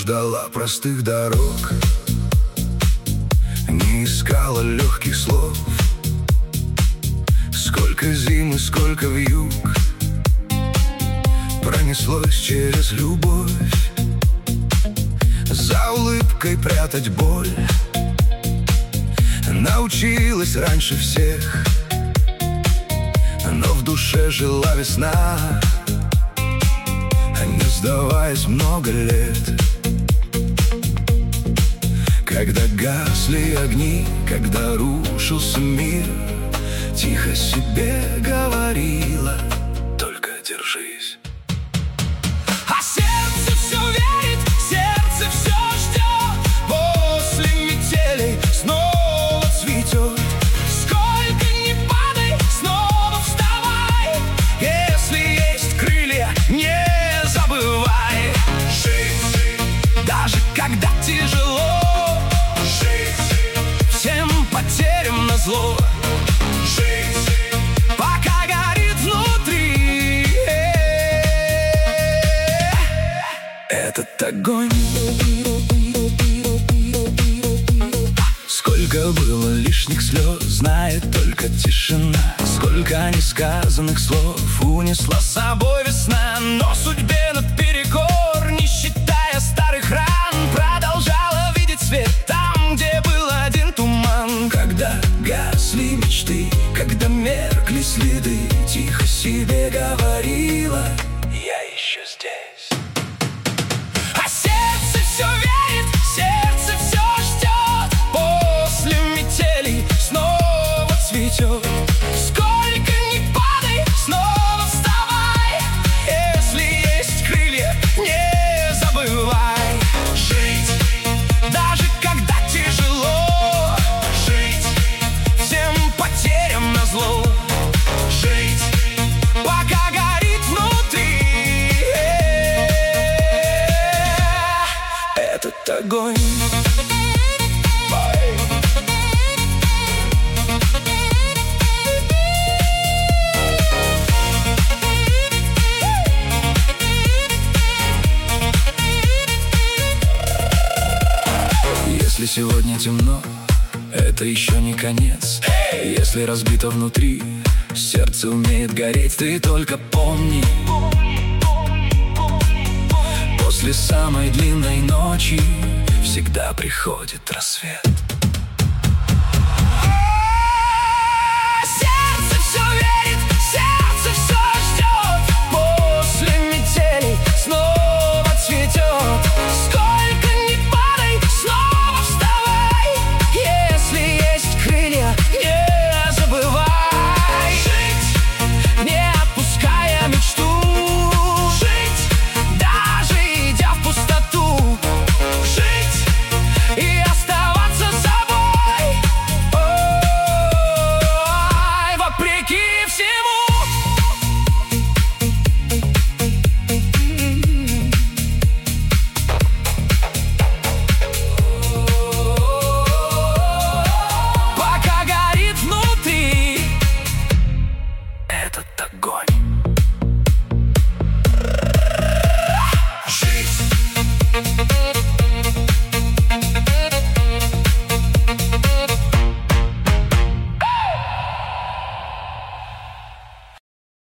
ждала простых дорог, не искала легких слов. Сколько зим и сколько вьюг пронеслось через любовь. За улыбкой прятать боль научилась раньше всех, но в душе жила весна, не сдаваясь много лет. Когда гасли огни, когда рушился мир, тихо себе говорила: только держись. А сердце все верит, сердце все ждет, после метелей снова цветет. Сколько ни падай, снова вставай, если есть крылья, не забывай. Жить, даже когда тяжело, жить, всем потерям назло. Жить, пока горит внутри этот огонь. Сколько было лишних слез, знает только тишина. Сколько несказанных слов унесла с собой весна. Но судьбе наперекор, не считая старых ран, продолжала видеть свет там, где был один туман. Когда гасли мечты, когда меркли следы, тихо себе говорила: я еще здесь. А сердце все верит, сердце все ждет, после метелей снова цветет. Сколько ни падай, снова вставай, если есть крылья, не забывай. Жить, даже когда тяжело, жить, всем потерям назло. Жить, пока горит внутри этот огонь. Если сегодня темно, это еще не конец. Если разбито внутри, сердце умеет гореть. Ты только помни, после самой длинной ночи всегда приходит рассвет.